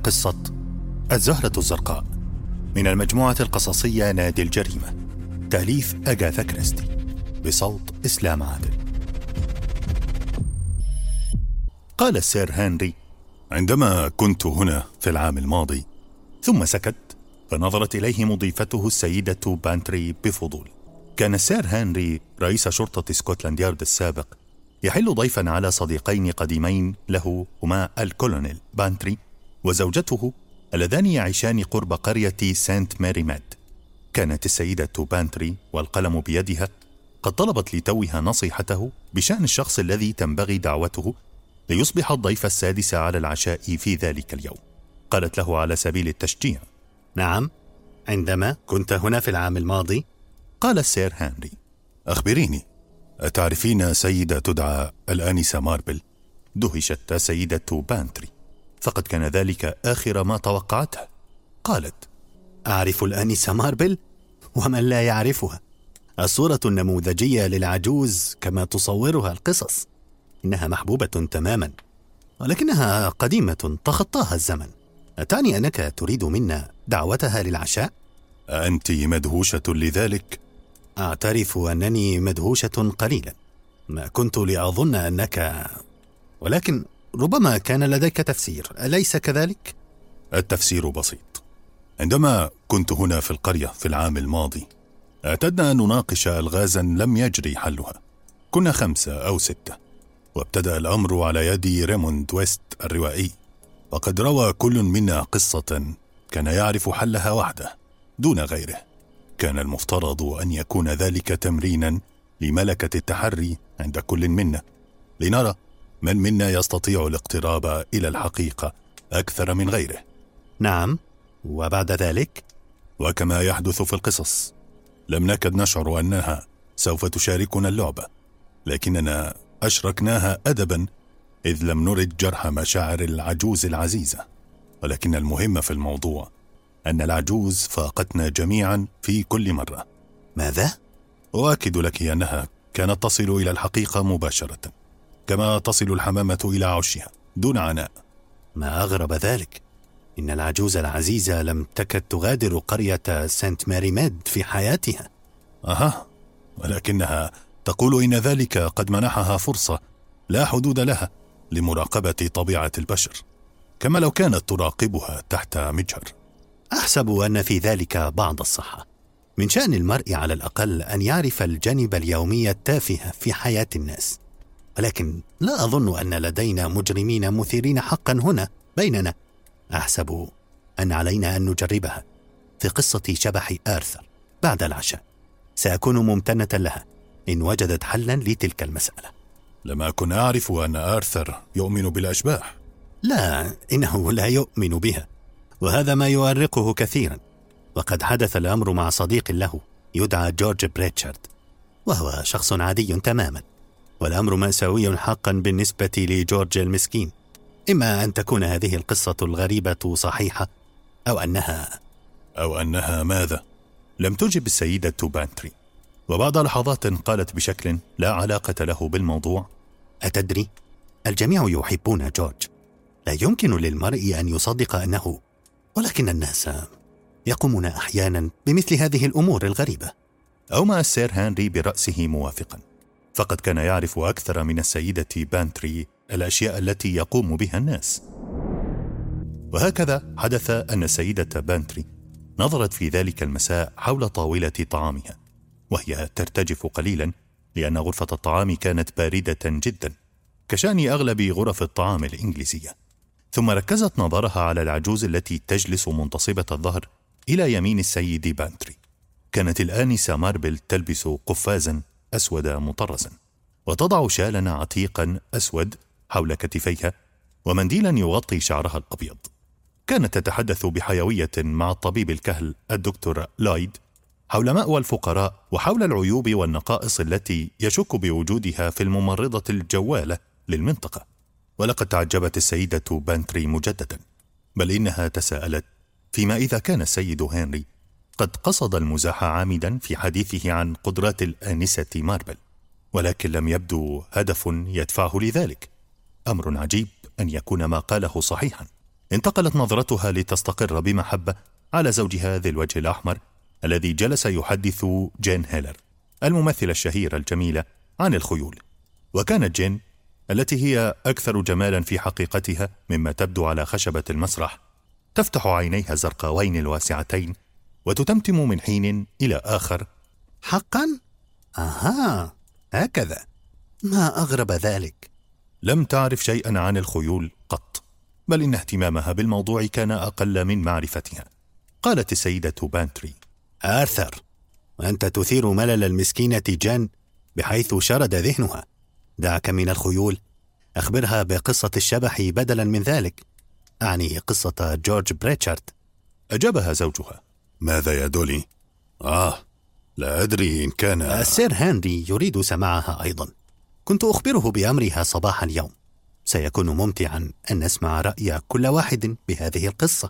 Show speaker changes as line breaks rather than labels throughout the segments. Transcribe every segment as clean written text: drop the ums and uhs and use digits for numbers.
قصة الزهرة الزرقاء من المجموعة القصصية نادي الجريمة، تأليف أغاثا كريستي، بصوت إسلام عادل. قال السير هنري: عندما كنت هنا في العام الماضي. ثم سكت، فنظرت إليه مضيفته السيدة بانتري بفضول. كان السير هنري رئيس شرطة سكوتلاند يارد السابق يحل ضيفا على صديقين قديمين له، هما الكولونيل بانتري وزوجته، اللذان يعيشان قرب قرية سانت ماري ماد. كانت السيدة بانتري والقلم بيدها قد طلبت لتوها نصيحته بشأن الشخص الذي تنبغي دعوته ليصبح الضيف السادس على العشاء في ذلك اليوم. قالت له على سبيل التشجيع:
نعم، عندما كنت هنا في العام الماضي.
قال السير هنري: أخبريني، أتعرفين سيدة تدعى الآنسة ماربل؟ دهشت السيدة بانتري، فقد كان ذلك آخر ما توقعته. قالت:
أعرف الآنسة ماربل، ومن لا يعرفها؟ الصورة النموذجية للعجوز كما تصورها القصص. إنها محبوبة تماما، ولكنها قديمة تخطاها الزمن. أتعني أنك تريد منا دعوتها للعشاء؟
أنت مدهوشة لذلك؟
أعترف أنني مدهوشة قليلا. ما كنت لأظن أنك، ولكن ربما كان لديك تفسير، أليس كذلك؟
التفسير بسيط. عندما كنت هنا في القرية في العام الماضي، اعتدنا أن نناقش ألغازا لم يجري حلها. كنا 5 أو 6، وابتدأ الأمر على يد ريموند ويست الروائي، وقد روى كل منا قصة كان يعرف حلها وحده دون غيره. كان المفترض أن يكون ذلك تمرينا لملكة التحري عند كل منا، لنرى من منا يستطيع الاقتراب إلى الحقيقة أكثر من غيره.
نعم، وبعد ذلك؟
وكما يحدث في القصص، لم نكد نشعر أنها سوف تشاركنا اللعبة، لكننا أشركناها أدبا، إذ لم نرد جرح مشاعر العجوز العزيزة. ولكن المهم في الموضوع أن العجوز فاقتنا جميعا في كل مرة.
ماذا؟
أؤكد لك أنها كانت تصل إلى الحقيقة مباشرة، كما تصل الحمامة إلى عشها دون عناء.
ما أغرب ذلك، إن العجوز العزيزة لم تكد تغادر قرية سانت ماري ماد في حياتها.
ولكنها تقول إن ذلك قد منحها فرصة لا حدود لها لمراقبة طبيعة البشر، كما لو كانت تراقبها تحت مجهر.
أحسب أن في ذلك بعض الصحة. من شأن المرء على الأقل أن يعرف الجانب اليومي التافه في حياة الناس، ولكن لا أظن أن لدينا مجرمين مثيرين حقا هنا بيننا. أحسب أن علينا أن نجربها في قصة شبح آرثر بعد العشاء. سأكون ممتنة لها إن وجدت حلا لتلك المسألة.
لم أكن أعرف أن آرثر يؤمن بالأشباح.
لا، إنه لا يؤمن بها، وهذا ما يؤرقه كثيرا. وقد حدث الأمر مع صديق له يدعى جورج بريتشارد، وهو شخص عادي تماما، والأمر مأساوي حقا بالنسبة لجورج المسكين. إما أن تكون هذه القصة الغريبة صحيحة، أو أنها
ماذا؟ لم تجب السيدة بانتري، وبعد لحظات قالت بشكل لا علاقة له بالموضوع:
أتدري، الجميع يحبون جورج. لا يمكن للمرء أن يصدق أنه، ولكن الناس يقومون أحيانا بمثل هذه الأمور الغريبة.
أومأ السير هنري برأسه موافقا، فقد كان يعرف أكثر من السيدة بانتري الأشياء التي يقوم بها الناس. وهكذا حدث أن السيدة بانتري نظرت في ذلك المساء حول طاولة طعامها، وهي ترتجف قليلا لأن غرفة الطعام كانت باردة جدا، كشأن أغلب غرف الطعام الإنجليزية. ثم ركزت نظرها على العجوز التي تجلس منتصبة الظهر إلى يمين السيد بانتري. كانت الآنسة ماربل تلبس قفازا أسود مطرزا، وتضع شالا عتيقا أسود حول كتفيها ومنديلا يغطي شعرها الأبيض. كانت تتحدث بحيوية مع الطبيب الكهل الدكتور لايد حول مأوى الفقراء وحول العيوب والنقائص التي يشك بوجودها في الممرضة الجوالة للمنطقة. ولقد تعجبت السيدة بانتري مجددا، بل إنها تساءلت فيما إذا كان السيد هنري قد قصد المزاح عامدا في حديثه عن قدرات الآنسة ماربل، ولكن لم يبدو هدف يدفعه لذلك. أمر عجيب أن يكون ما قاله صحيحا. انتقلت نظرتها لتستقر بمحبة على زوجها ذي الوجه الأحمر الذي جلس يحدث جين هيلر الممثلة الشهيرة الجميلة عن الخيول. وكانت جين التي هي أكثر جمالا في حقيقتها مما تبدو على خشبة المسرح تفتح عينيها الزرقاوين الواسعتين وتتمتم من حين إلى آخر:
حقا؟ هكذا. ما أغرب ذلك.
لم تعرف شيئا عن الخيول قط، بل إن اهتمامها بالموضوع كان أقل من معرفتها. قالت السيدة بانتري:
آرثر، وأنت تثير ملل المسكينة جان بحيث شرد ذهنها. دعك من الخيول، أخبرها بقصة الشبح بدلا من ذلك، أعني قصة جورج بريتشارد.
أجابها زوجها:
ماذا يا دولي؟ لا أدري إن كان
السير هنري يريد سماعها أيضا. كنت أخبره بأمرها صباح اليوم. سيكون ممتعا أن نسمع رأي كل واحد بهذه القصة.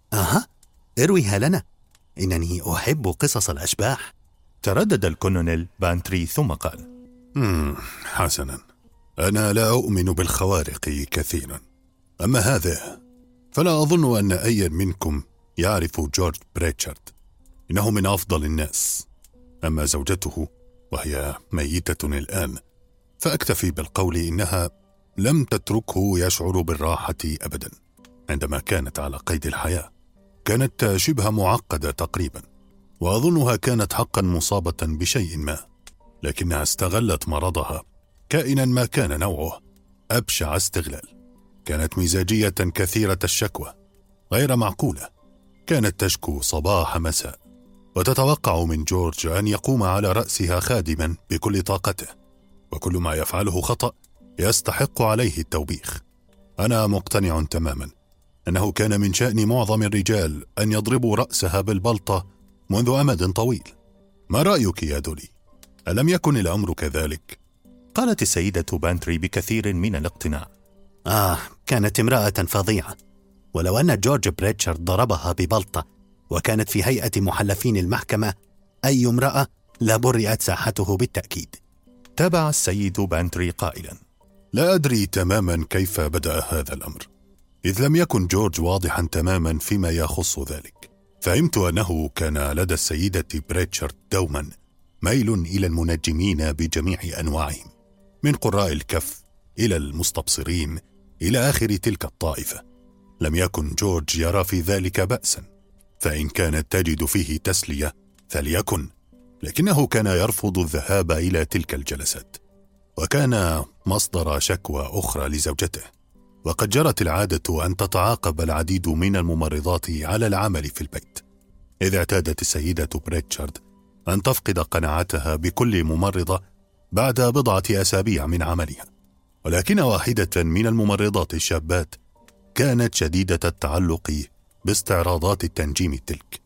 ارويها لنا، إنني أحب قصص الأشباح.
تردد الكولونيل بانتري ثم قال:
حسنا، أنا لا أؤمن بالخوارق كثيرا، أما هذا فلا أظن أن أي منكم يعرف جورج بريتشارد. إنه من أفضل الناس. أما زوجته وهي ميتة الآن فأكتفي بالقول إنها لم تتركه يشعر بالراحة أبدا عندما كانت على قيد الحياة. كانت شبه معقدة تقريبا، وأظنها كانت حقا مصابة بشيء ما، لكنها استغلت مرضها كائنا ما كان نوعه أبشع استغلال. كانت مزاجية كثيرة الشكوى غير معقولة. كانت تشكو صباح مساء، وتتوقع من جورج أن يقوم على رأسها خادما بكل طاقته، وكل ما يفعله خطأ يستحق عليه التوبيخ. أنا مقتنع تماما أنه كان من شأن معظم الرجال أن يضربوا رأسها بالبلطة منذ أمد طويل. ما رأيك يا دولي؟ ألم يكن الأمر كذلك؟
قالت السيدة بانتري بكثير من الاقتناع:
كانت امرأة فظيعة، ولو أن جورج بريتشارد ضربها ببلطة وكانت في هيئة محلفين المحكمة، أي امرأة لبرئت ساحته بالتأكيد.
تابع السيد بانتري قائلا:
لا أدري تماما كيف بدأ هذا الأمر، إذ لم يكن جورج واضحا تماما فيما يخص ذلك. فهمت أنه كان لدى السيدة بريتشارد دوما ميل إلى المنجمين بجميع أنواعهم، من قراء الكف إلى المستبصرين إلى آخر تلك الطائفة. لم يكن جورج يرى في ذلك بأسا، فإن كانت تجد فيه تسلية فليكن، لكنه كان يرفض الذهاب إلى تلك الجلسات، وكان مصدر شكوى أخرى لزوجته. وقد جرت العادة أن تتعاقب العديد من الممرضات على العمل في البيت، إذ اعتادت السيدة بريتشارد أن تفقد قناعتها بكل ممرضة بعد بضعة أسابيع من عملها. ولكن واحدة من الممرضات الشابات كانت شديدة التعلق باستعراضات التنجيم تلك،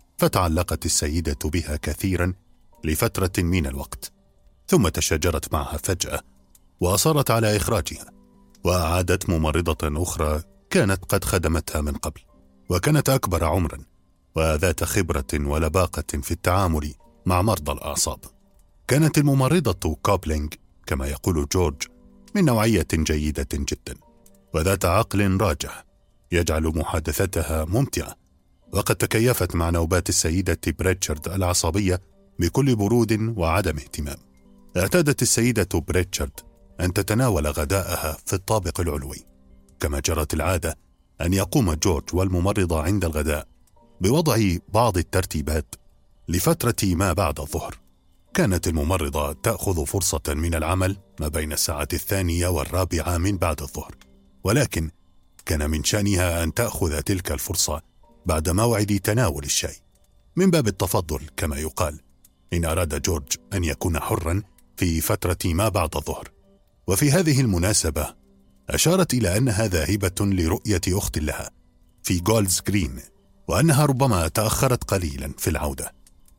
فتعلقت السيدة بها كثيرا لفترة من الوقت، ثم تشاجرت معها فجأة وأصرت على إخراجها، وأعادت ممرضة أخرى كانت قد خدمتها من قبل، وكانت أكبر عمرا وذات خبرة ولباقة في التعامل مع مرضى الأعصاب. كانت الممرضة كوبلينج كما يقول جورج من نوعية جيدة جدا وذات عقل راجح يجعل محادثتها ممتعة، وقد تكيفت مع نوبات السيدة بريتشارد العصبية بكل برود وعدم اهتمام. اعتادت السيدة بريتشارد أن تتناول غداءها في الطابق العلوي، كما جرت العادة أن يقوم جورج والممرضة عند الغداء بوضع بعض الترتيبات لفترة ما بعد الظهر. كانت الممرضة تأخذ فرصة من العمل ما بين الساعة 2 و4 من بعد الظهر، ولكن كان من شأنها أن تأخذ تلك الفرصة بعد موعد تناول الشاي، من باب التفضل كما يقال، إن أراد جورج أن يكون حرا في فترة ما بعد الظهر. وفي هذه المناسبة أشارت إلى أنها ذاهبة لرؤية أخت لها في جولدز جرين، وأنها ربما تأخرت قليلا في العودة،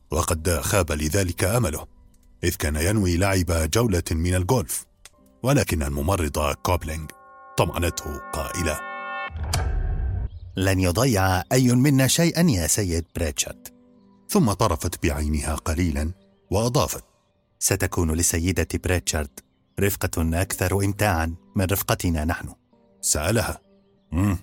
وقد خاب لذلك أمله، إذ كان ينوي لعب جولة من الجولف. ولكن الممرضة كوبلينج طمأنته قائلة:
لن يضيع أي منا شيئا يا سيد بريتشارد.
ثم طرفت بعينها قليلا وأضافت:
ستكون للسيدة بريتشارد رفقة أكثر إمتاعا من رفقتنا نحن.
سألها: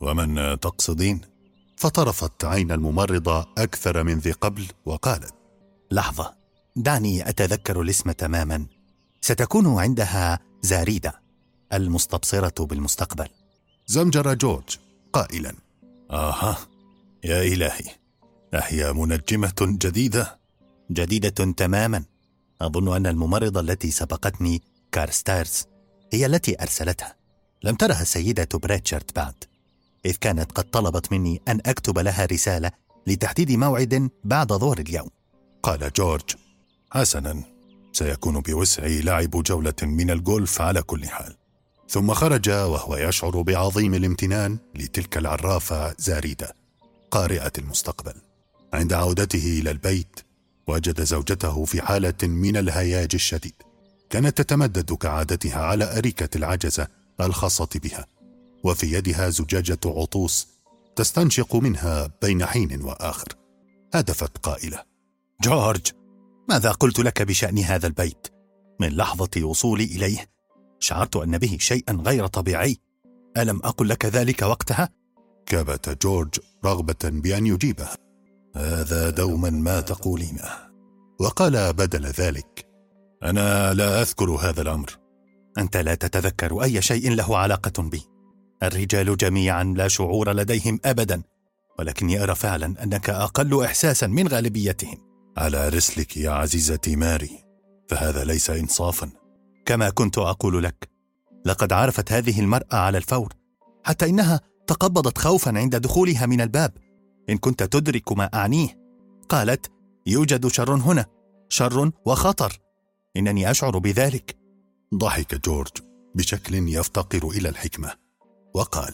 ومن تقصدين؟
فطرفت عين الممرضة أكثر من ذي قبل وقالت:
لحظة، دعني أتذكر الاسم تماما. ستكون عندها زاريدة، المستبصرة بالمستقبل.
زمجر جورج قائلا: آها، يا إلهي، أهي منجمة جديدة؟
جديدة تماما. أظن أن الممرضة التي سبقتني، كارستارز، هي التي أرسلتها. لم ترها السيدة بريتشارد بعد، إذ كانت قد طلبت مني أن أكتب لها رسالة لتحديد موعد بعد ظهر اليوم.
قال جورج: حسنا، سيكون بوسعي لعب جولة من الجولف على كل حال. ثم خرج وهو يشعر بعظيم الامتنان لتلك العرافة زاريدة، قارئة المستقبل. عند عودته إلى البيت وجد زوجته في حالة من الهياج الشديد. كانت تتمدد كعادتها على أريكة العجزة الخاصة بها، وفي يدها زجاجة عطوس تستنشق منها بين حين وآخر. هدفت قائلة:
جورج، ماذا قلت لك بشأن هذا البيت؟ من لحظة وصولي إليه شعرت أن به شيئا غير طبيعي. ألم أقل لك ذلك وقتها؟
كبت جورج رغبة بأن يجيبها: هذا دوما ما تقولينه. وقال بدل ذلك: أنا لا أذكر هذا الأمر.
أنت لا تتذكر أي شيء له علاقة بي. الرجال جميعا لا شعور لديهم أبدا، ولكني أرى فعلا أنك أقل إحساسا من غالبيتهم.
على رسلك يا عزيزتي ماري، فهذا ليس إنصافا.
كما كنت أقول لك، لقد عرفت هذه المرأة على الفور، حتى إنها تقبضت خوفا عند دخولها من الباب. إن كنت تدرك ما أعنيه. قالت: يوجد شر هنا، شر وخطر، إنني أشعر بذلك.
ضحك جورج بشكل يفتقر إلى الحكمة وقال: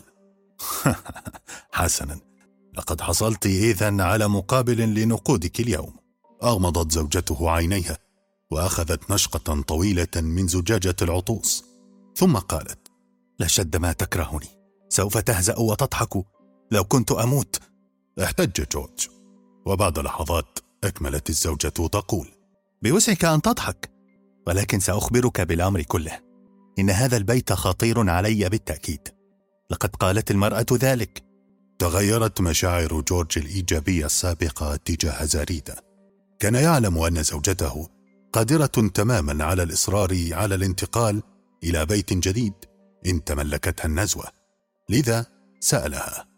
حسنا، لقد حصلت إذن على مقابل لنقودك اليوم. أغمضت زوجته عينيها وأخذت نشقة طويلة من زجاجة العطوس، ثم قالت:
لشد ما تكرهني، سوف تهزأ وتضحك. لو كنت أموت.
احتج جورج، وبعد لحظات أكملت الزوجة تقول:
بوسعك أن تضحك، ولكن سأخبرك بالأمر كله. إن هذا البيت خطير علي بالتأكيد. لقد قالت المرأة ذلك.
تغيرت مشاعر جورج الإيجابية السابقة تجاه زاريدة. كان يعلم أن زوجته قادرة تماما على الإصرار على الانتقال إلى بيت جديد إن تملكتها النزوة، لذا سألها: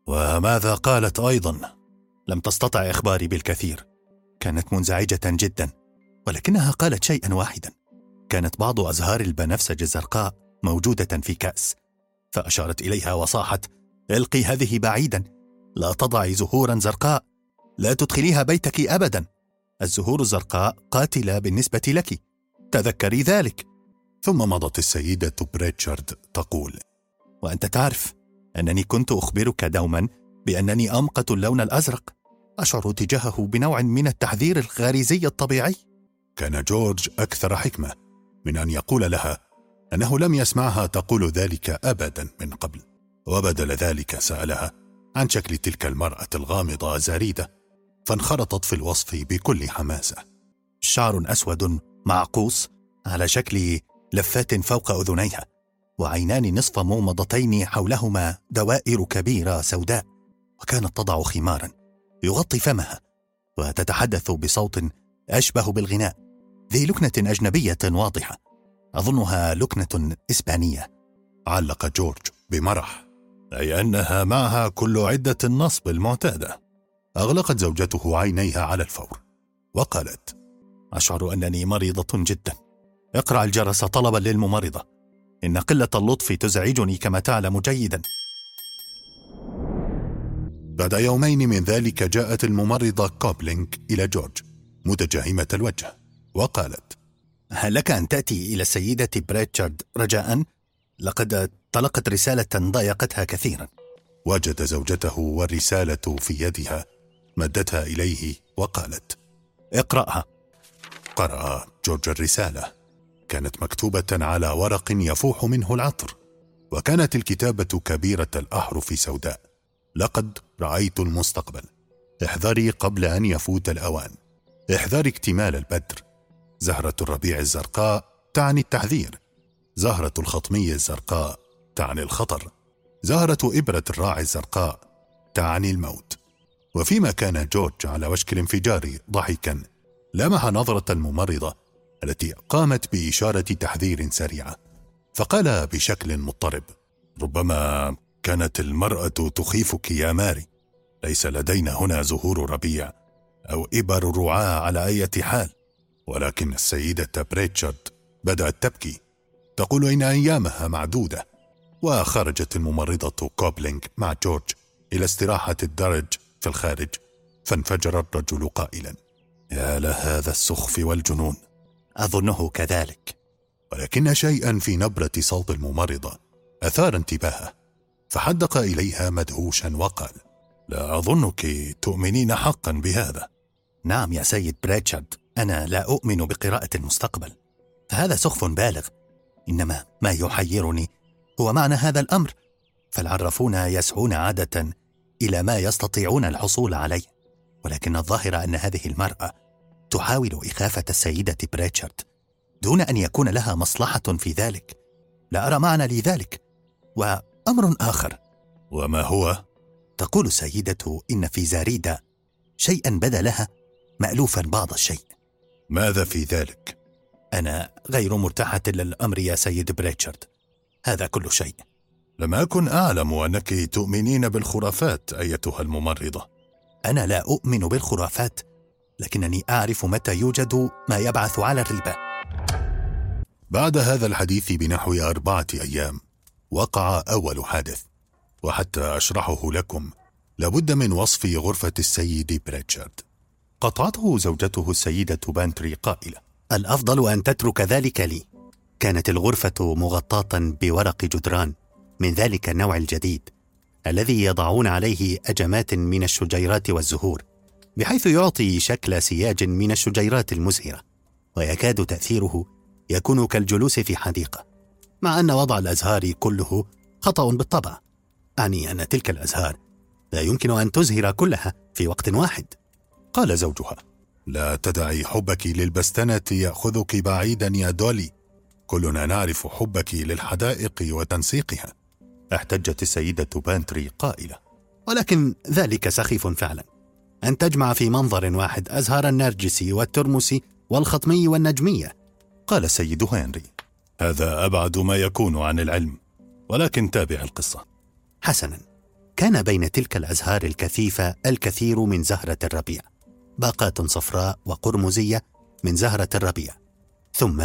وماذا قالت أيضا؟ لم تستطع إخباري بالكثير. كانت منزعجة جدا، ولكنها قالت شيئا واحدا. كانت بعض أزهار البنفسج الزرقاء موجودة في كأس، فأشارت إليها وصاحت: القي هذه بعيدا، لا تضعي زهورا زرقاء، لا تدخليها بيتك أبدا. الزهور الزرقاء قاتلة بالنسبة لك، تذكري ذلك.
ثم مضت السيدة بريتشارد تقول:
وأنت تعرف أنني كنت أخبرك دوما بأنني أمقت اللون الأزرق، أشعر تجاهه بنوع من التحذير الغريزي الطبيعي.
كان جورج أكثر حكمة من أن يقول لها أنه لم يسمعها تقول ذلك أبدا من قبل، وبدل ذلك سألها عن شكل تلك المرأة الغامضة زاريدة، فانخرطت في الوصف بكل حماسة.
شعر أسود معقوس على شكل لفات فوق أذنيها، وعينان نصف مومضتين حولهما دوائر كبيرة سوداء، وكانت تضع خمارا يغطي فمها، وتتحدث بصوت أشبه بالغناء، ذي لكنة أجنبية واضحة، أظنها لكنة إسبانية.
علق جورج بمرح: أي أنها معها كل عدة النصب المعتادة. أغلقت زوجته عينيها على الفور وقالت:
أشعر أنني مريضة جدا. اقرأ الجرس طلبا للممرضة، إن قلة اللطف تزعجني كما تعلم جيدا.
بعد يومين من ذلك جاءت الممرضة كوبلينغ إلى جورج متجهمة الوجه وقالت:
هل لك أن تأتي إلى السيدة بريتشارد رجاء؟ لقد تلقت رسالة ضايقتها كثيرا.
وجد زوجته والرسالة في يدها، مدتها إليه وقالت:
اقرأها.
قرأ جورج الرسالة. كانت مكتوبة على ورق يفوح منه العطر، وكانت الكتابة كبيرة الأحرف سوداء: لقد رأيت المستقبل، احذري قبل أن يفوت الأوان، احذري اكتمال البدر، زهرة الربيع الزرقاء تعني التحذير، زهرة الخطمية الزرقاء تعني الخطر، زهرة إبرة الراعي الزرقاء تعني الموت. وفيما كان جورج على وشك الانفجار ضحكا، لمح نظرة الممرضة التي قامت بإشارة تحذير سريعة، فقال بشكل مضطرب: ربما كانت المرأة تخيفك يا ماري. ليس لدينا هنا زهور ربيع أو إبر رعاة على أي حال. ولكن السيدة بريتشارد بدأت تبكي، تقول إن أيامها معدودة. وخرجت الممرضة كوبلينغ مع جورج إلى استراحة الدرج في الخارج، فانفجر الرجل قائلا: يا لهذا السخف والجنون.
أظنه كذلك.
ولكن شيئا في نبرة صوت الممرضة أثار انتباهه، فحدق إليها مدهوشا وقال: لا أظنك تؤمنين حقا بهذا.
نعم يا سيد بريتشارد، أنا لا أؤمن بقراءة المستقبل، فهذا سخف بالغ. إنما ما يحيرني هو معنى هذا الأمر، فالعرافون يسعون عادة إلى ما يستطيعون الحصول عليه، ولكن الظاهر أن هذه المرأة تحاول إخافة السيدة بريتشارد دون أن يكون لها مصلحة في ذلك. لا أرى معنى لذلك. وأمر آخر.
وما هو؟
تقول السيدة إن في زاريدا شيئا بدا لها مألوفا بعض الشيء.
ماذا في ذلك؟
أنا غير مرتاحة للأمر يا سيد بريتشارد، هذا كل شيء.
لم أكن أعلم أنك تؤمنين بالخرافات أيتها الممرضة.
أنا لا أؤمن بالخرافات، لكنني أعرف متى يوجد ما يبعث على الريبة.
بعد هذا الحديث بنحو 4 أيام وقع أول حادث، وحتى أشرحه لكم لابد من وصف غرفة السيد بريتشارد.
قطعته زوجته السيدة بانتري قائلة:
الأفضل أن تترك ذلك لي. كانت الغرفة مغطاة بورق جدران من ذلك النوع الجديد الذي يضعون عليه أجمات من الشجيرات والزهور، بحيث يعطي شكل سياج من الشجيرات المزهرة، ويكاد تأثيره يكون كالجلوس في حديقة، مع أن وضع الأزهار كله خطأ بالطبع. أعني أن تلك الأزهار لا يمكن أن تزهر كلها في وقت واحد.
قال زوجها:
لا تدعي حبك للبستنة يأخذك بعيدا يا دولي، كلنا نعرف حبك للحدائق وتنسيقها.
احتجت السيدة بانتري قائلة:
ولكن ذلك سخيف فعلا، أن تجمع في منظر واحد أزهار النرجس والترمس والخطمي والنجمية.
قال السيد هنري:
هذا أبعد ما يكون عن العلم، ولكن تابع القصة.
حسنا، كان بين تلك الأزهار الكثيفة الكثير من زهرة الربيع، باقات صفراء وقرمزية من زهرة الربيع. ثم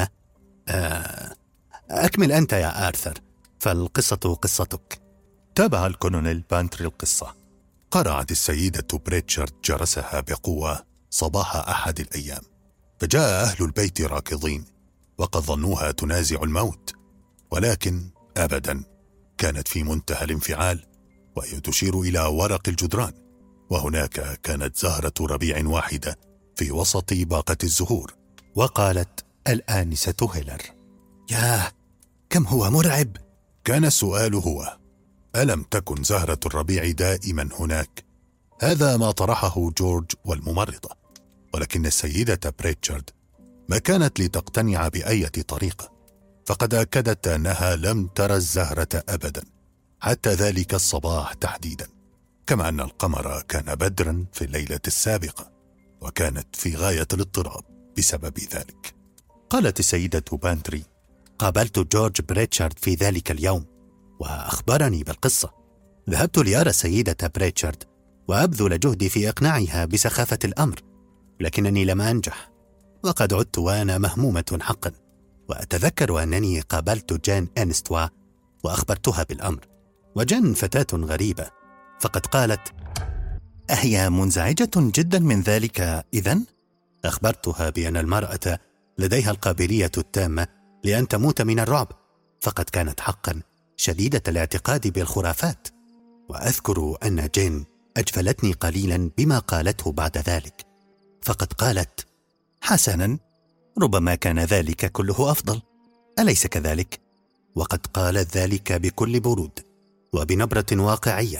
أكمل أنت يا آرثر، فالقصة قصتك.
تابع الكولونيل بانتري القصة.
قرعت السيدة بريتشارد جرسها بقوة صباح أحد الأيام، فجاء أهل البيت راكضين، وقد ظنوها تنازع الموت، ولكن أبدا، كانت في منتهى الانفعال، وهي تشير إلى ورق الجدران، وهناك كانت زهرة ربيع واحدة في وسط باقة الزهور.
وقالت الآنسة هيلر:
ياه، كم هو مرعب!
كان السؤال هو: ألم تكن زهرة الربيع دائما هناك؟ هذا ما طرحه جورج والممرضة، ولكن السيدة بريتشارد ما كانت لتقتنع بأي طريقة، فقد أكدت أنها لم ترى الزهرة أبدا حتى ذلك الصباح تحديدا، كما أن القمر كان بدرا في الليلة السابقة، وكانت في غاية الاضطراب بسبب ذلك.
قالت السيدة بانتري:
قابلت جورج بريتشارد في ذلك اليوم وأخبرني بالقصة. ذهبت لأرى السيدة بريتشارد وأبذل جهدي في إقناعها بسخافة الأمر، لكنني لم أنجح، وقد عدت وأنا مهمومة حقا. وأتذكر أنني قابلت جان أنستوا وأخبرتها بالأمر، وجان فتاة غريبة، فقد قالت:
أهي منزعجة جدا من ذلك إذن؟
أخبرتها بأن المرأة لديها القابلية التامة لأن تموت من الرعب، فقد كانت حقا شديدة الاعتقاد بالخرافات. وأذكر أن جين أجفلتني قليلا بما قالته بعد ذلك، فقد قالت:
حسنا، ربما كان ذلك كله أفضل، أليس كذلك؟
وقد قالت ذلك بكل برود وبنبرة واقعية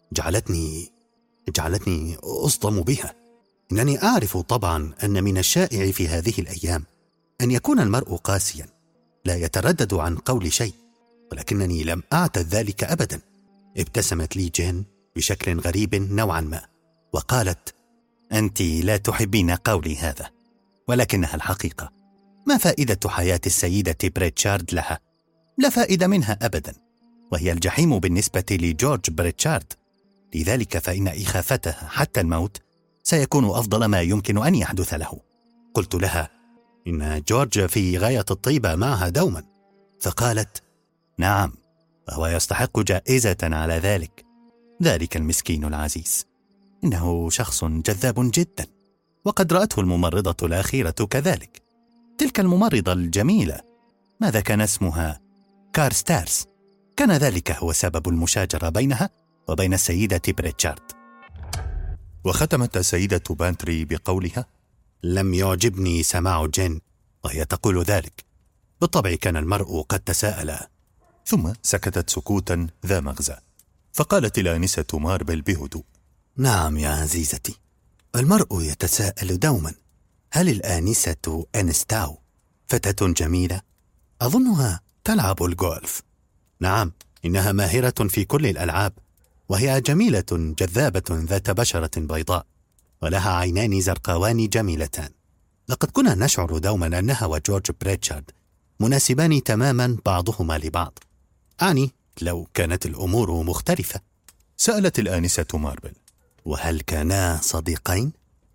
جعلتني أصدم بها. إنني أعرف طبعا أن من الشائع في هذه الأيام أن يكون المرء قاسيا لا يتردد عن قول شيء، ولكنني لم أعتد ذلك أبدا. ابتسمت لي جين بشكل غريب نوعا ما وقالت:
أنت لا تحبين قولي هذا، ولكنها الحقيقة. ما فائدة حياة السيدة بريتشارد لها؟ لا فائدة منها أبدا، وهي الجحيم بالنسبة لجورج بريتشارد. لذلك فإن إخافتها حتى الموت سيكون أفضل ما يمكن أن يحدث له.
قلت لها: إن جورج في غاية الطيبة معها دوما.
فقالت: نعم، وهو يستحق جائزة على ذلك. ذلك المسكين العزيز إنه شخص جذاب جدا، وقد رأته الممرضة الأخيرة كذلك. تلك الممرضة الجميلة، ماذا كان اسمها؟ كارستارس. كان ذلك هو سبب المشاجرة بينها وبين السيدة بريتشارد. وختمت السيدة بانتري بقولها:
لم يعجبني سماع جين وهي تقول ذلك. بالطبع كان المرء قد تساءل.
ثم سكتت سكوتا ذا مغزى، فقالت الآنسة ماربل بهدوء:
نعم يا عزيزتي، المرء يتساءل دوما، هل الآنسة أنستاو فتاة جميلة؟ أظنها تلعب الجولف. نعم، إنها ماهرة في كل الألعاب، وهي جميلة جذابة ذات بشرة بيضاء، ولها عينان زرقاوان جميلتان. لقد كنا نشعر دوما أنها وجورج بريتشارد مناسبان تماما بعضهما لبعض. أعني لو كانت الأمور مختلفة.
سألت الآنسة ماربل:
وهل كانا صديقين؟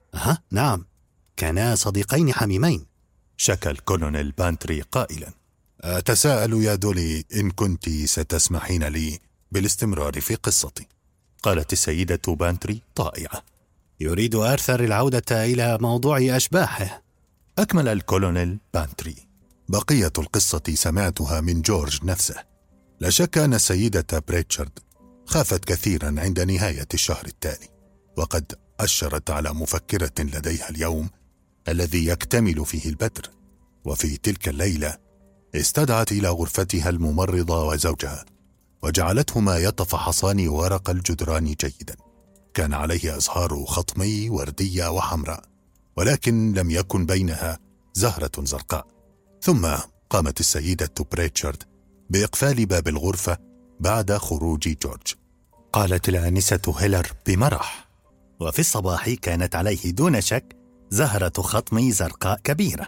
نعم، كانا صديقين حميمين.
شكى الكولونيل بانتري قائلا:
أتساءل يا دولي إن كنت ستسمحين لي بالاستمرار في قصتي.
قالت السيدة بانتري طائعة:
يريد آرثر العودة إلى موضوع أشباحه.
أكمل الكولونيل بانتري:
بقية القصة سمعتها من جورج نفسه. لا شك أن السيدة بريتشارد خافت كثيرا عند نهاية الشهر التالي، وقد أشرت على مفكرة لديها اليوم الذي يكتمل فيه البدر. وفي تلك الليلة استدعت إلى غرفتها الممرضة وزوجها، وجعلتهما يتفحصان ورق الجدران جيدا. كان عليه أزهار خطمي وردية وحمراء، ولكن لم يكن بينها زهرة زرقاء. ثم قامت السيدة بريتشارد بإقفال باب الغرفة بعد خروج جورج.
قالت الآنسة هيلر بمرح: وفي الصباح كانت عليه دون شك زهرة خطم زرقاء كبيرة.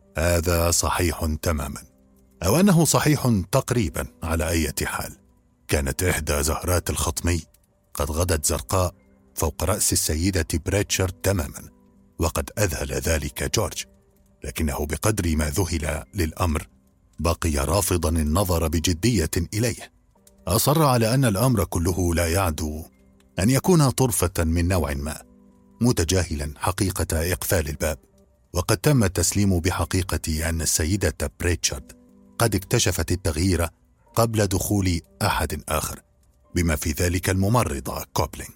هذا صحيح تماما، أو أنه صحيح تقريبا. على أي حال، كانت إحدى زهرات الخطمي قد غدت زرقاء فوق رأس السيدة بريتشارد تماما، وقد أذهل ذلك جورج، لكنه بقدر ما ذهل للأمر بقي رافضا النظر بجدية إليه. أصر على أن الأمر كله لا يعدو أن يكون طرفة من نوع ما، متجاهلا حقيقة إقفال الباب. وقد تم التسليم بحقيقة أن السيدة بريتشارد قد اكتشفت التغيير قبل دخول أحد آخر، بما في ذلك الممرضة كوبلينج.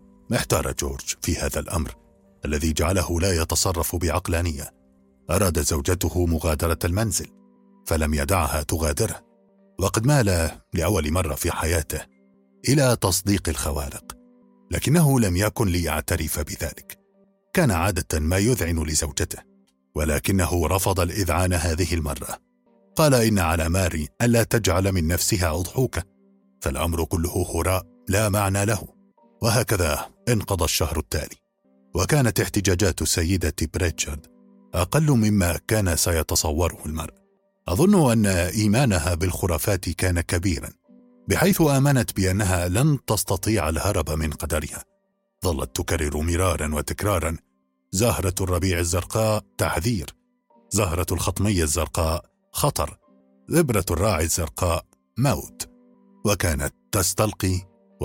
احتار جورج في هذا الأمر الذي جعله لا يتصرف بعقلانية. أراد زوجته مغادرة المنزل، فلم يدعها تغادره، وقد مال لأول مرة في حياته إلى تصديق الخوارق، لكنه لم يكن ليعترف بذلك. كان عادة ما يذعن لزوجته، ولكنه رفض الإذعان هذه المرة. قال إن على ماري ألا تجعل من نفسها أضحوكة، فالأمر كله هراء لا معنى له. وهكذا انقضى الشهر التالي، وكانت احتجاجات السيدة بريتشارد أقل مما كان سيتصوره المرء. أظن أن إيمانها بالخرافات كان كبيرا، بحيث آمنت بأنها لن تستطيع الهرب من قدرها. ظلت تكرر مرارا وتكرارا: زهرة الربيع الزرقاء تحذير، زهرة الخطمية الزرقاء خطر، إبرة الراعي الزرقاء موت. وكانت تستلقي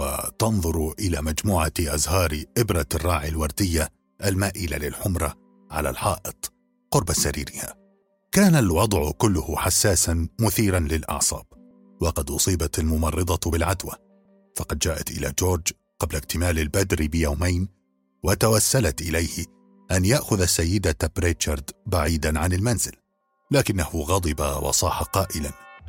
وتنظر إلى مجموعة أزهار إبرة الراعي الوردية المائلة للحمرة على الحائط قرب سريرها. كان الوضع كله حساسا مثيرا للأعصاب، وقد أصيبت الممرضة بالعدوى، فقد جاءت إلى جورج قبل اكتمال البدر بيومين، وتوسلت إليه أن يأخذ السيدة بريتشارد بعيدا عن المنزل، لكنه غضب وصاح قائلا: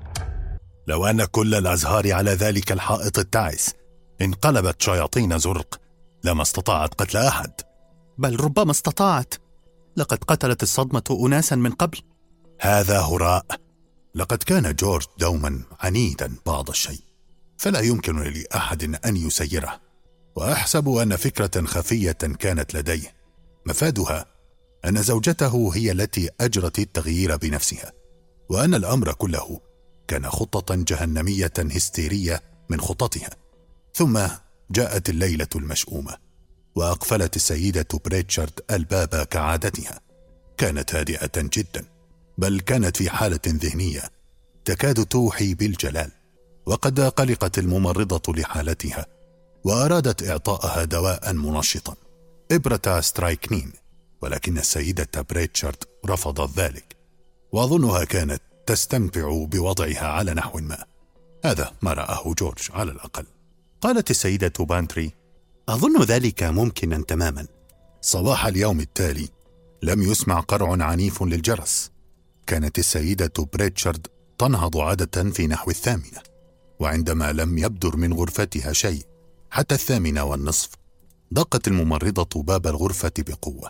لو أن كل الأزهار على ذلك الحائط التعس انقلبت شياطين زرق لما استطاعت قتل أحد.
بل ربما استطاعت، لقد قتلت الصدمة أناسا من قبل.
هذا هراء. لقد كان جورج دوما عنيدا بعض الشيء، فلا يمكن لأحد أن يسيره، وأحسب أن فكرة خفية كانت لديه مفادها أن زوجته هي التي أجرت التغيير بنفسها، وأن الأمر كله كان خطة جهنمية هستيرية من خططها. ثم جاءت الليلة المشؤومة، وأقفلت السيدة بريتشارد الباب كعادتها. كانت هادئة جدا، بل كانت في حالة ذهنية تكاد توحي بالجلال، وقد قلقت الممرضة لحالتها وأرادت إعطائها دواء منشطا، إبرة سترايكنين، ولكن السيدة بريتشارد رفضت ذلك، وأظنها كانت تستمتع بوضعها على نحو ما. هذا ما رآه جورج على الأقل.
قالت السيدة بانتري:
أظن ذلك ممكنا تماما.
صباح اليوم التالي لم يسمع قرع عنيف للجرس. كانت السيدة بريتشارد تنهض عادة في نحو 8، وعندما لم يبدر من غرفتها شيء حتى 8:30 دقت الممرضة باب الغرفة بقوة،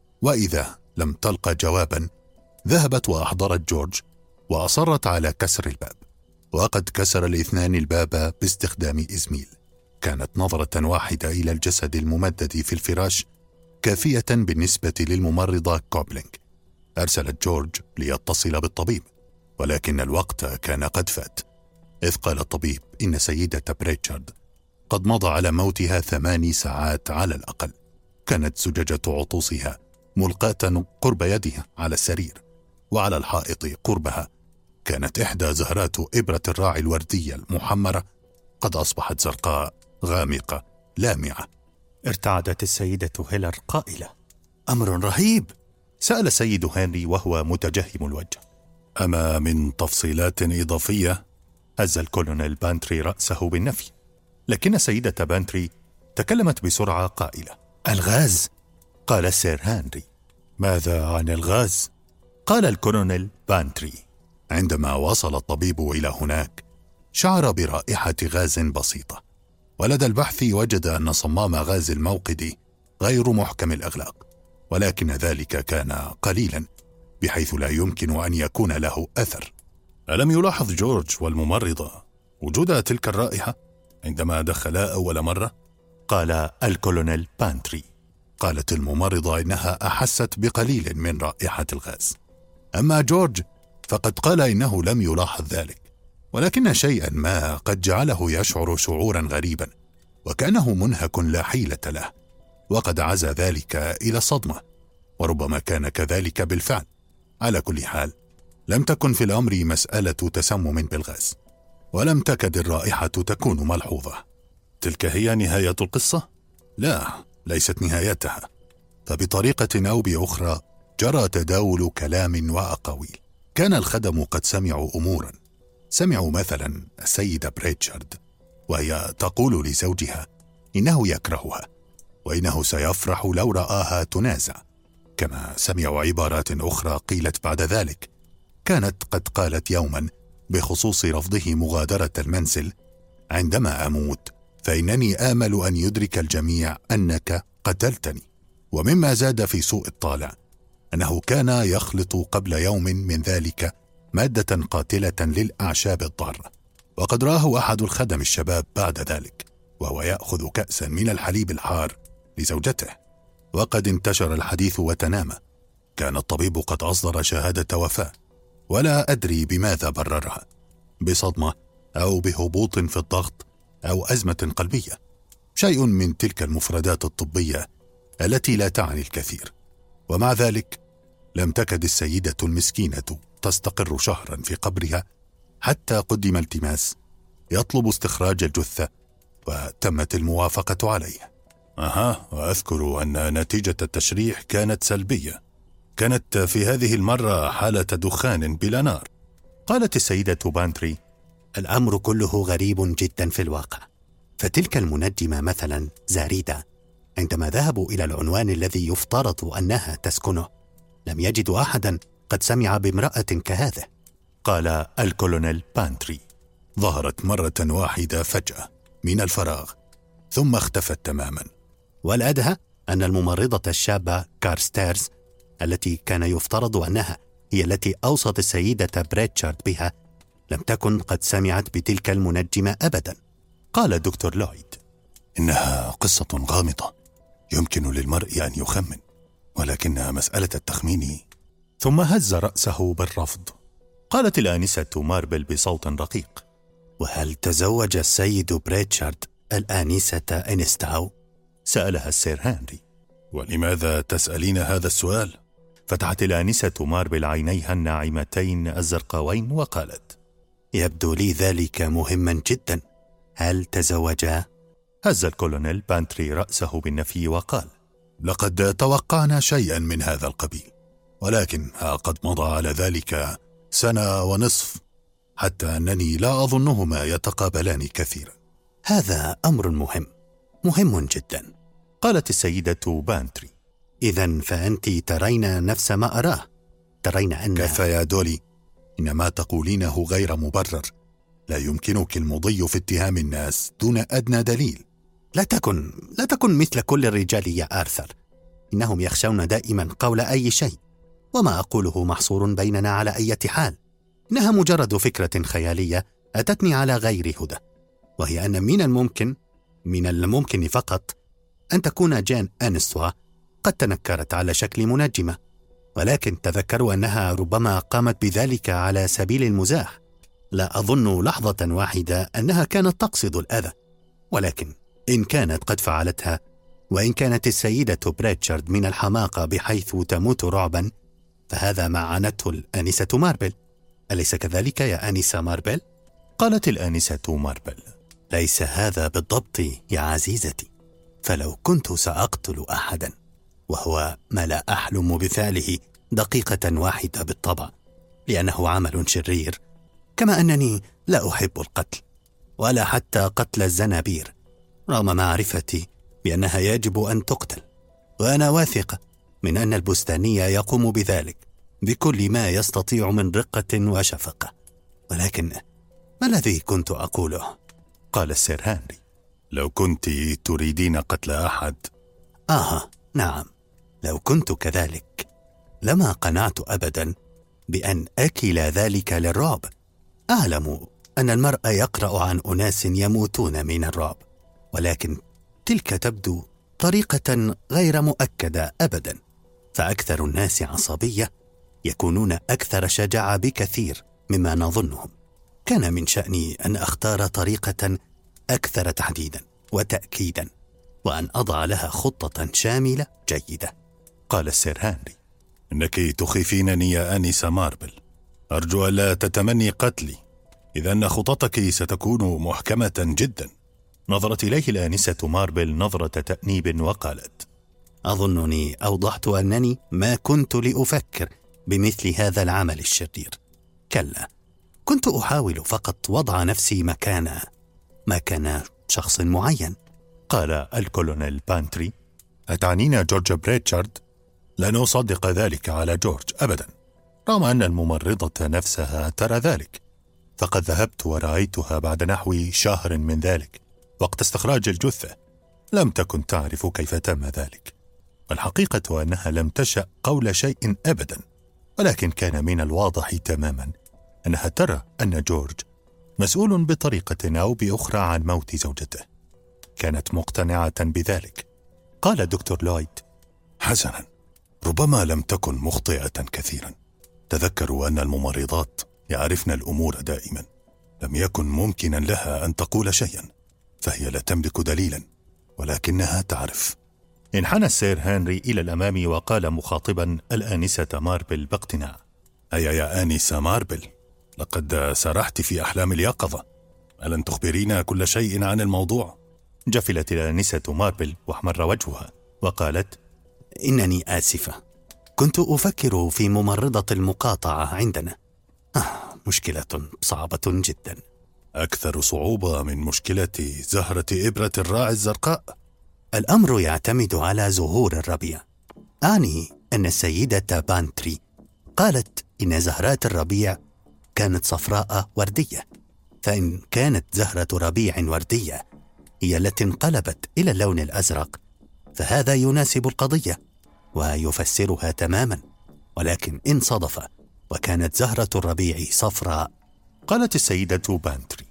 وإذا لم تلقى جوابا ذهبت وأحضرت جورج وأصرت على كسر الباب، وقد كسر الاثنان الباب باستخدام إزميل. كانت نظرة واحدة إلى الجسد الممدد في الفراش كافية بالنسبة للممرضة كوبلينغ. أرسلت جورج ليتصل بالطبيب، ولكن الوقت كان قد فات، إذ قال الطبيب إن سيدة بريتشارد قد مضى على موتها 8 ساعات على الأقل. كانت زجاجة عطوسها ملقاة قرب يدها على السرير، وعلى الحائط قربها كانت إحدى زهرات إبرة الراعي الوردية المحمرة قد أصبحت زرقاء غامقة لامعة.
ارتعدت السيدة هيلر قائلة:
أمر رهيب.
سأل السيد هنري وهو متجهم الوجه:
أما من تفصيلات إضافية؟
هز الكولونيل بانتري رأسه بالنفي، لكن السيدة بانتري تكلمت بسرعة قائلة:
الغاز.
قال السير هنري:
ماذا عن الغاز؟
قال الكولونيل بانتري:
عندما وصل الطبيب إلى هناك شعر برائحة غاز بسيطة، ولدى البحث وجد أن صمام غاز الموقد غير محكم الإغلاق، ولكن ذلك كان قليلا بحيث لا يمكن أن يكون له أثر.
ألم يلاحظ جورج والممرضة وجود تلك الرائحة عندما دخلا أول مرة؟
قال الكولونيل بانتري.
قالت الممرضة إنها أحست بقليل من رائحة الغاز، أما جورج فقد قال إنه لم يلاحظ ذلك، ولكن شيئا ما قد جعله يشعر شعورا غريبا وكأنه منهك لا حيلة له، وقد عزى ذلك إلى صدمة، وربما كان كذلك بالفعل. على كل حال لم تكن في الأمر مسألة تسمم بالغاز، ولم تكد الرائحة تكون ملحوظة.
تلك هي نهاية القصة؟
لا، ليست نهايتها، فبطريقة أو بأخرى جرى تداول كلام وأقاويل. كان الخدم قد سمعوا أمورا. سمعوا مثلا السيدة بريتشارد وهي تقول لزوجها إنه يكرهها وإنه سيفرح لو رآها تنازع، كما سمعوا عبارات أخرى قيلت بعد ذلك. كانت قد قالت يوما بخصوص رفضه مغادرة المنزل: عندما أموت فإنني آمل أن يدرك الجميع أنك قتلتني. ومما زاد في سوء الطالع أنه كان يخلط قبل يوم من ذلك مادة قاتلة للأعشاب الضارة، وقد راه أحد الخدم الشباب بعد ذلك وهو يأخذ كأسا من الحليب الحار لزوجته. وقد انتشر الحديث وتنامى. كان الطبيب قد أصدر شهادة وفاة، ولا أدري بماذا بررها، بصدمة أو بهبوط في الضغط أو أزمة قلبية، شيء من تلك المفردات الطبية التي لا تعني الكثير. ومع ذلك لم تكد السيدة المسكينة تستقر شهرا في قبرها حتى قدم التماس يطلب استخراج الجثة، وتمت الموافقة عليه.
وأذكر أن نتيجة التشريح كانت سلبية. كانت في هذه المرة حالة دخان بلا نار.
قالت السيدة بانتري:
الأمر كله غريب جدا في الواقع. فتلك المنجمة مثلا زاريدة، عندما ذهبوا إلى العنوان الذي يفترض أنها تسكنه لم يجدوا أحدا قد سمع بامرأة كهذا.
قال الكولونيل بانتري:
ظهرت مرة واحدة فجأة من الفراغ ثم اختفت تماما.
والأدهى أن الممرضة الشابة كارستيرز التي كان يفترض أنها هي التي أوصت السيدة بريتشارد بها لم تكن قد سمعت بتلك المنجمة أبدا.
قال دكتور لويد:
إنها قصة غامضة، يمكن للمرء أن يخمن، ولكنها مسألة التخمين.
ثم هز رأسه بالرفض. قالت الآنسة ماربل بصوت رقيق:
وهل تزوج السيد بريتشارد الآنسة إنستاو؟
سألها السير هنري.
ولماذا تسألين هذا السؤال؟
فتحت الآنسة ماربل عينيها الناعمتين الزرقاوين وقالت:
يبدو لي ذلك مهما جدا. هل تزوجا؟
هز الكولونيل بانتري رأسه بالنفي وقال:
لقد توقعنا شيئا من هذا القبيل، ولكن قد مضى على ذلك 1.5 سنة، حتى أنني لا أظنهما يتقابلان كثيرا.
هذا أمر مهم جدا،
قالت السيدة بانتري.
إذن فأنت ترين نفس ما أراه، ترين أن...
كفى يا دولي، إن ما تقولينه غير مبرر. لا يمكنك المضي في اتهام الناس دون أدنى دليل.
لا تكن مثل كل الرجال يا آرثر، إنهم يخشون دائما قول أي شيء، وما أقوله محصور بيننا على أي حال. إنها مجرد فكرة خيالية أتتني على غير هدى، وهي أن من الممكن فقط أن تكون جان أنستوا قد تنكرت على شكل منجمة، ولكن تذكروا أنها ربما قامت بذلك على سبيل المزاح. لا أظن لحظة واحدة أنها كانت تقصد الأذى، ولكن إن كانت قد فعلتها، وإن كانت السيدة بريتشارد من الحماقة بحيث تموت رعبا، فهذا ما عانته الآنسة ماربل. أليس كذلك يا آنسة ماربل؟
قالت الآنسة ماربل:
ليس هذا بالضبط يا عزيزتي، فلو كنت سأقتل أحدا، وهو ما لا أحلم بفعله دقيقة واحدة بالطبع، لأنه عمل شرير، كما أنني لا أحب القتل ولا حتى قتل الزنابير، رغم معرفتي بأنها يجب أن تقتل، وأنا واثقة من أن البستاني يقوم بذلك بكل ما يستطيع من رقة وشفقة. ولكن ما الذي كنت أقوله؟
قال السير هنري:
لو كنت تريدين قتل أحد.
نعم، لو كنت كذلك لما قنعت أبدا بأن أكل ذلك للرعب. أعلم أن المرء يقرأ عن أناس يموتون من الرعب، ولكن تلك تبدو طريقة غير مؤكدة أبدا، فأكثر الناس عصبية يكونون أكثر شجاعة بكثير مما نظنهم. كان من شأني أن أختار طريقة أكثر تحديدا وتأكيدا، وأن أضع لها خطة شاملة جيدة.
قال السير هنري:
إنك تخيفينني يا آنسة ماربل، أرجو ألا تتمني قتلي، إذا أن خططك ستكون محكمة جدا.
نظرت إليه الآنسة ماربل نظرة تأنيب وقالت:
أظنني أوضحت أنني ما كنت لأفكر بمثل هذا العمل الشرير. كلا، كنت أحاول فقط وضع نفسي مكان شخص معين.
قال الكولونيل بانتري:
أتعنين جورج بريتشارد؟ لن أصدق ذلك على جورج أبدا، رغم أن الممرضة نفسها ترى ذلك، فقد ذهبت ورأيتها بعد نحو 1 شهر من ذلك وقت استخراج الجثة. لم تكن تعرف كيف تم ذلك، والحقيقة أنها لم تشأ قول شيء أبدا، ولكن كان من الواضح تماما أنها ترى أن جورج مسؤول بطريقة أو بأخرى عن موت زوجته. كانت مقتنعة بذلك.
قال دكتور لويد:
حسنا، ربما لم تكن مخطئة كثيرا. تذكروا أن الممرضات يعرفن الأمور دائما. لم يكن ممكنا لها أن تقول شيئا، فهي لا تملك دليلا، ولكنها تعرف.
انحنى السير هنري إلى الأمام وقال مخاطبا الآنسة ماربل باقتناع:
هيا يا آنسة ماربل، لقد سرحت في أحلام اليقظة، ألن تخبرينا كل شيء عن الموضوع؟
جفلت الآنسة ماربل واحمر وجهها وقالت:
إنني آسفة، كنت أفكر في ممرضة المقاطعة عندنا. مشكلة صعبة جدا.
أكثر صعوبة من مشكلة زهرة إبرة الراعي الزرقاء.
الأمر يعتمد على زهور الربيع. أعني أن السيدة بانتري قالت إن زهرات الربيع كانت صفراء وردية، فإن كانت زهرة ربيع وردية هي التي انقلبت إلى اللون الأزرق، فهذا يناسب القضية ويفسرها تماما. ولكن إن صدف وكانت زهرة الربيع صفراء.
قالت السيدة بانتري: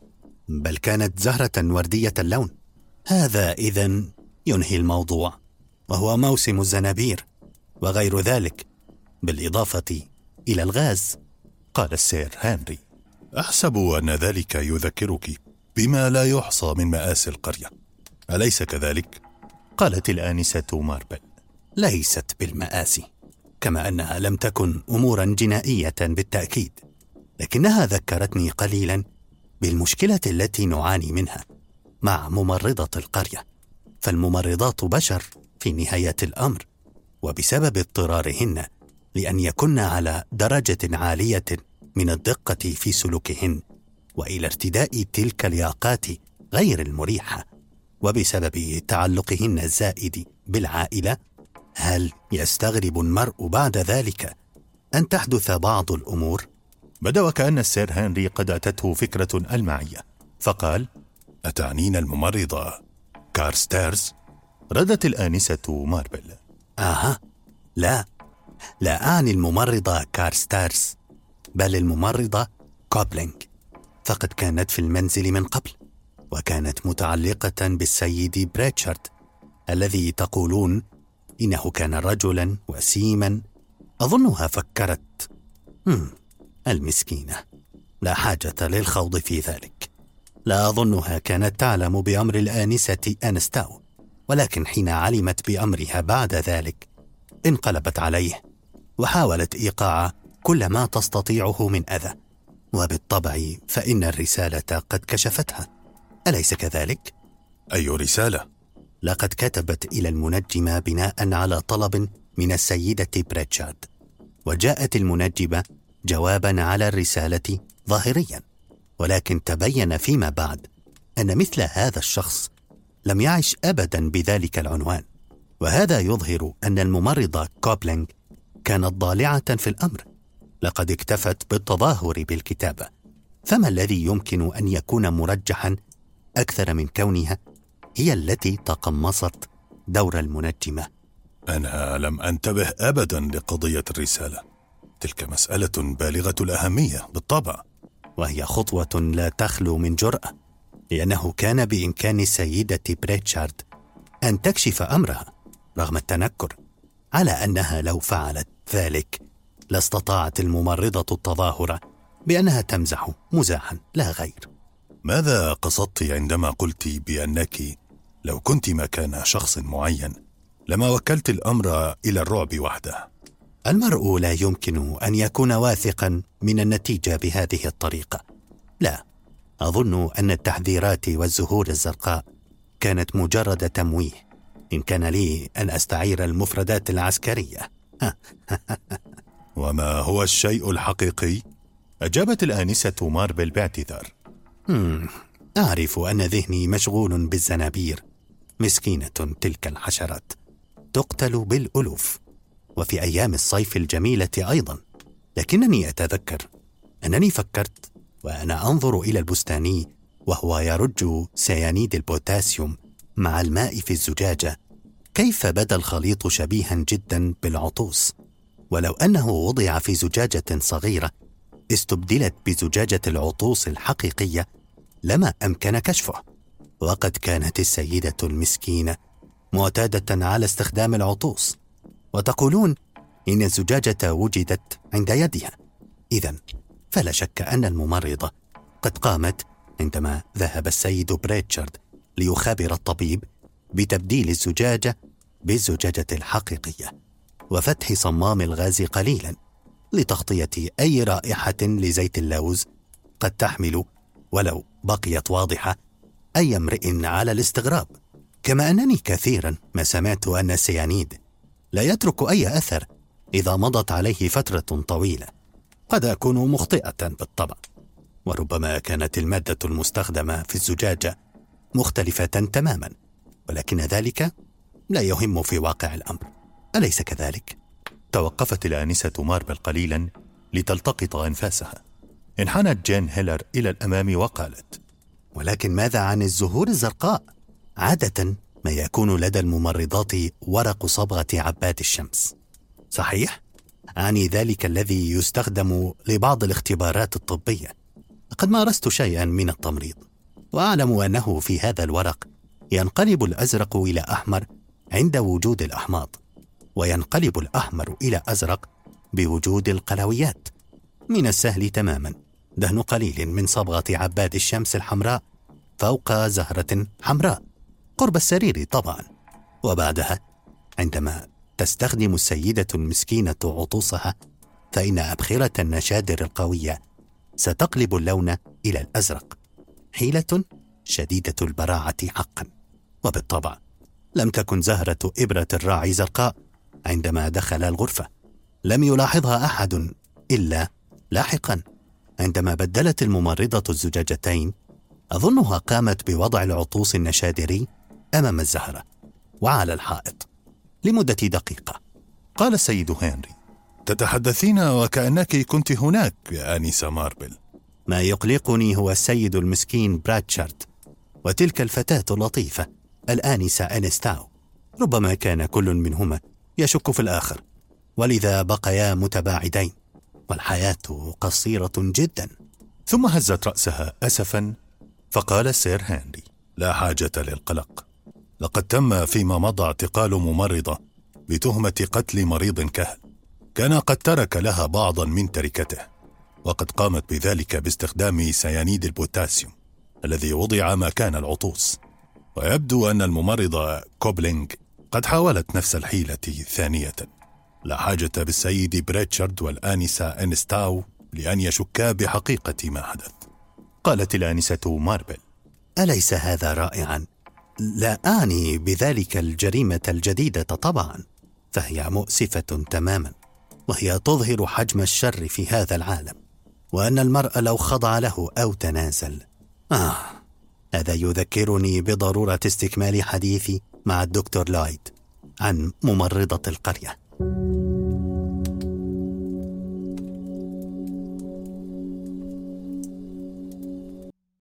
بل كانت زهرة وردية اللون. هذا إذن ينهي الموضوع، وهو موسم الزنابير وغير ذلك، بالإضافة إلى الغاز.
قال السير هنري:
أحسب أن ذلك يذكرك بما لا يحصى من مآسي القرية، أليس كذلك؟
قالت الآنسة ماربل:
ليست بالمآسي، كما أنها لم تكن أمورا جنائية بالتأكيد، لكنها ذكرتني قليلا بالمشكلة التي نعاني منها مع ممرضة القرية. فالممرضات بشر في نهاية الأمر، وبسبب اضطرارهن لأن يكن على درجة عالية من الدقة في سلوكهن وإلى ارتداء تلك الياقات غير المريحة، وبسبب تعلقهن الزائد بالعائلة، هل يستغرب المرء بعد ذلك أن تحدث بعض الأمور؟
بدا وكأن السير هنري قد أتته فكرة ألمعية، فقال:
أتعنين الممرضة كارستيرز؟
ردت الآنسة ماربل:
لا أعني الممرضة كارستيرز، بل الممرضة كوبلينغ، فقد كانت في المنزل من قبل، وكانت متعلقة بالسيد بريتشارد الذي تقولون إنه كان رجلا وسيما. أظنها فكرت المسكينة، لا حاجة للخوض في ذلك. لا أظنها كانت تعلم بأمر الآنسة أنستاو، ولكن حين علمت بأمرها بعد ذلك انقلبت عليه وحاولت إيقاع كل ما تستطيعه من أذى، وبالطبع فإن الرسالة قد كشفتها، أليس كذلك؟
أي رسالة؟
لقد كتبت إلى المنجمة بناء على طلب من السيدة بريتشارد، وجاءت المنجمة جوابا على الرسالة ظاهريا، ولكن تبين فيما بعد أن مثل هذا الشخص لم يعش أبدا بذلك العنوان، وهذا يظهر أن الممرضة كوبلينغ كانت ضالعة في الأمر، لقد اكتفت بالتظاهر بالكتابة. فما الذي يمكن أن يكون مرجحا أكثر من كونها هي التي تقمصت دور المنجمة؟
أنا لم أنتبه أبدا لقضية الرسالة، تلك مسألة بالغة الأهمية بالطبع،
وهي خطوة لا تخلو من جرأة، لأنه كان بإمكان السيدة بريتشارد أن تكشف أمرها رغم التنكر، على أنها لو فعلت ذلك لاستطاعت الممرضة التظاهر بأنها تمزح مزاحا لا غير.
ماذا قصدت عندما قلت بأنك لو كنت مكان شخص معين لما وكلت الأمر إلى الرعب وحده؟
المرء لا يمكن أن يكون واثقا من النتيجة بهذه الطريقة. لا، أظن أن التحذيرات والزهور الزرقاء كانت مجرد تمويه، إن كان لي أن أستعير المفردات العسكرية.
وما هو الشيء الحقيقي؟
أجابت الآنسة ماربل باعتذار:
أعرف أن ذهني مشغول بالزنابير، مسكينة تلك الحشرات تقتل بالألوف، وفي أيام الصيف الجميلة أيضا. لكنني أتذكر أنني فكرت وأنا أنظر إلى البستاني وهو يرج سيانيد البوتاسيوم مع الماء في الزجاجة، كيف بدا الخليط شبيها جدا بالعطوس، ولو أنه وضع في زجاجة صغيرة استبدلت بزجاجة العطوس الحقيقية لما أمكن كشفه. وقد كانت السيدة المسكينة معتادة على استخدام العطوس، وتقولون إن الزجاجة وجدت عند يدها. إذن فلا شك أن الممرضة قد قامت عندما ذهب السيد بريتشارد ليخابر الطبيب بتبديل الزجاجة بالزجاجة الحقيقية وفتح صمام الغاز قليلا لتغطية أي رائحة لزيت اللوز قد تحمل، ولو بقيت واضحة، أي امرئ على الاستغراب. كما أنني كثيرا ما سمعت أن السيانيد لا يترك أي أثر إذا مضت عليه فترة طويلة. قد أكون مخطئة بالطبع، وربما كانت المادة المستخدمة في الزجاجة مختلفة تماما، ولكن ذلك لا يهم في واقع الأمر، أليس كذلك؟
توقفت الآنسة ماربل قليلا لتلتقط أنفاسها. انحنت جين هيلر إلى الأمام وقالت:
ولكن ماذا عن الزهور الزرقاء؟ عادة ما يكون لدى الممرضات ورق صبغة عباد الشمس، صحيح؟ أعني ذلك الذي يستخدم لبعض الاختبارات الطبية. لقد مارست شيئا من التمريض، وأعلم أنه في هذا الورق ينقلب الأزرق إلى أحمر عند وجود الأحماض، وينقلب الأحمر إلى أزرق بوجود القلويات. من السهل تماما دهن قليل من صبغة عباد الشمس الحمراء فوق زهرة حمراء قرب السرير طبعا، وبعدها عندما تستخدم السيدة المسكينة عطوسها فإن أبخرة النشادر القوية ستقلب اللون إلى الأزرق. حيلة شديدة البراعة حقا. وبالطبع لم تكن زهرة إبرة الراعي زرقاء عندما دخل الغرفة، لم يلاحظها أحد إلا لاحقا عندما بدلت الممرضة الزجاجتين. أظنها قامت بوضع العطوس النشادري أمام الزهرة وعلى الحائط لمدة دقيقة.
قال السيد هنري:
تتحدثين وكأنك كنت هناك يا آنسة ماربل.
ما يقلقني هو السيد المسكين براتشارد وتلك الفتاة اللطيفة الآنسة أنستاو. ربما كان كل منهما يشك في الآخر، ولذا بقيا متباعدين، والحياة قصيرة جدا.
ثم هزت رأسها أسفا فقال السير هنري:
لا حاجة للقلق، لقد تم فيما مضى اعتقال ممرضة بتهمة قتل مريض كهل كان قد ترك لها بعضا من تركته، وقد قامت بذلك باستخدام سيانيد البوتاسيوم الذي وضع مكان العطوس. ويبدو أن الممرضة كوبلينغ قد حاولت نفس الحيلة ثانية. لا حاجة بالسيد بريتشارد والآنسة أنستاو لأن يشكا بحقيقة ما حدث.
قالت الآنسة ماربل:
أليس هذا رائعا؟ لا أعني بذلك الجريمة الجديدة طبعا، فهي مؤسفة تماما، وهي تظهر حجم الشر في هذا العالم، وأن المرء لو خضع له أو تنازل. هذا يذكرني بضرورة استكمال حديثي مع الدكتور لويد عن ممرضة القرية.